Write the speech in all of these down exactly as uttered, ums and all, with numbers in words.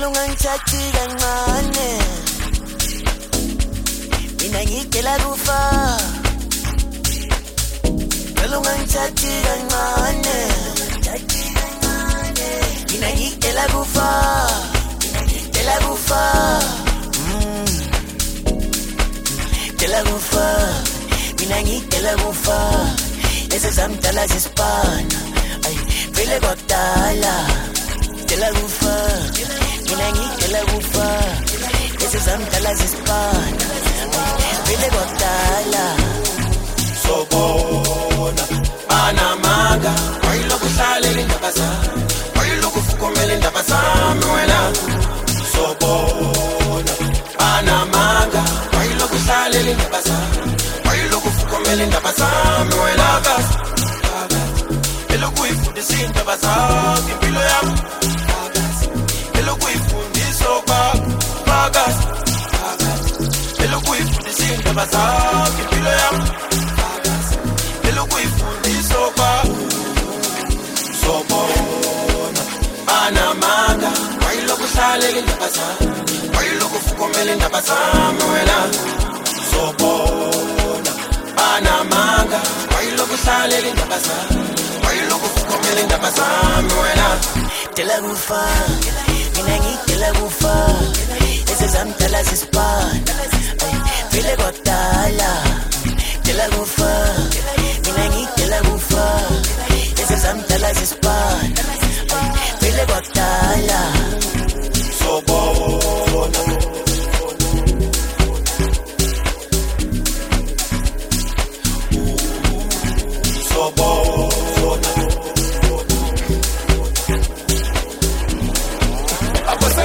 ungangithathi kancane mina ngicela kufa Vele ungangithathi kancane mina ngicela kufa ngicela kufa ngicela kufa mina ngicela kufa lezi zamdala zisipana ay vele kwakudala ngicela kufa mina ngicela kufa lezi zamdala zisipana vele kwakudala sobona anamanga wayiloko uhlalela indaba zami wayiloko ufukumela indaba zami wena sobona anamanga wayiloko uhlalela indaba zami wayiloko ufukumela indaba zami wena kazi elokhu uyifundisa indaba zami impilo yami elokhu uyifundisa okwakho phakathi elokhu uyifundisa indaba zami impilo yami sobona anamanga wayiloko uhlalela indaba zami wayiloko ufukumela indaba zami wena sobona anamanga wayiloko uhlalela indaba zami wayiloko ufukumela indaba zami wena ngicela kufa mina ngicela kufa lezi zamdala zisipana vele kwakudala ngicela kufa mina ngicela kufa lezi zamdala zisipana vele kwakudala sobona sobona abase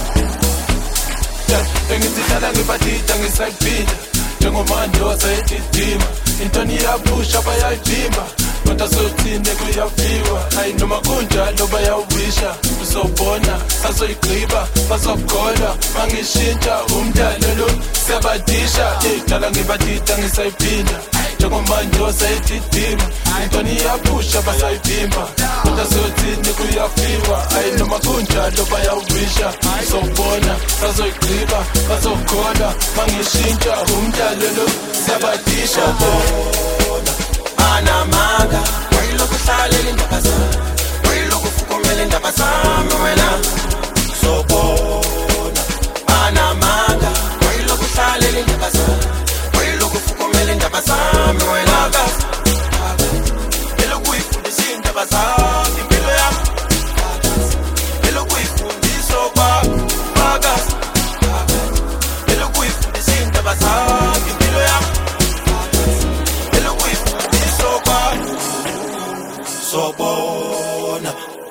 yeah engizidala ngibadida ngisayiphinda njengomanje wasayididima intoni yapusha bayayivimba kodwa sothine kuyafiwa hayi noma kunjalo bayawisha uzobona sazoyigqiba bazokholwa mangishintsha umdlalo lo siyabadisha idala ngibadida ngisayiphinda njengomanje wasayididima intoni yapusha basayivimba kodwa sothine kuyafiwa hayi noma kunjalo bayawisha uzobona sazoyigqiba bazokholwa mangishintsha umdlalo lo siyabadisha anamanga wayiloko uhlalela indaba zami wayiloko ufukumela indaba zami wena sobona anamanga wayiloko uhlalela indaba zami wayiloko ufukumela indaba zami wena kazi elokhu uyifundisa indaba zami impilo yami elokhu uyifundisa okwakho phakathi elokhu uyifundisa indaba zami impilo yami sobona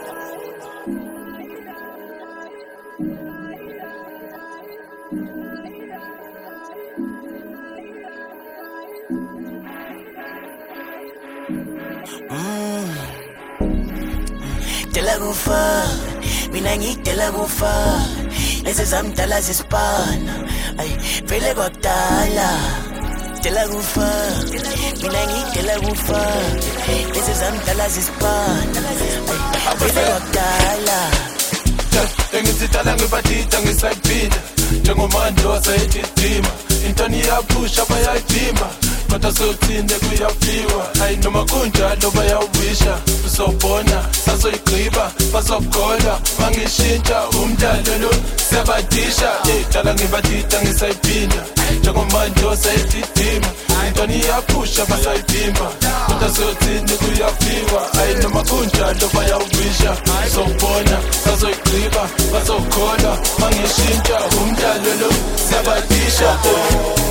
ngicela kufa mina ngicela kufa lezi zamdala zisipana ay vele kwakudala ngicela kufa mina ngicela kufa lezi zamdala zisipana ay vele kwakudala engizidala ngibadida ngisayiphinda njengomanje wasayididima intoni yapusha bayayivimba kodwa sothine kuyafiwa hayi noma kunjalo bayawisha uzobona sazoyigqiba bazokholwa mangishintsha umdlalo lo siyabadisha idala ngibadida ngisayiphinda njengomanje wasayididima intoni yapusha basayivimba kodwa sothine kuyafiwa hayi noma kunjalo bayawisha uzobona sazoyigqiba bazokholwa mangishintsha umdlalo lo siyabadisha